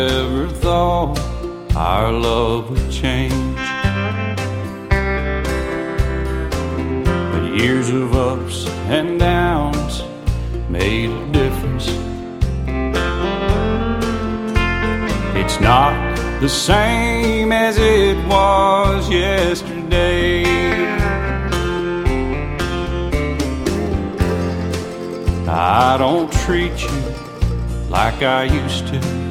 Never thought our love would change, but years of ups and downs made a difference. It's not the same as it was yesterday. I don't treat you like I used to.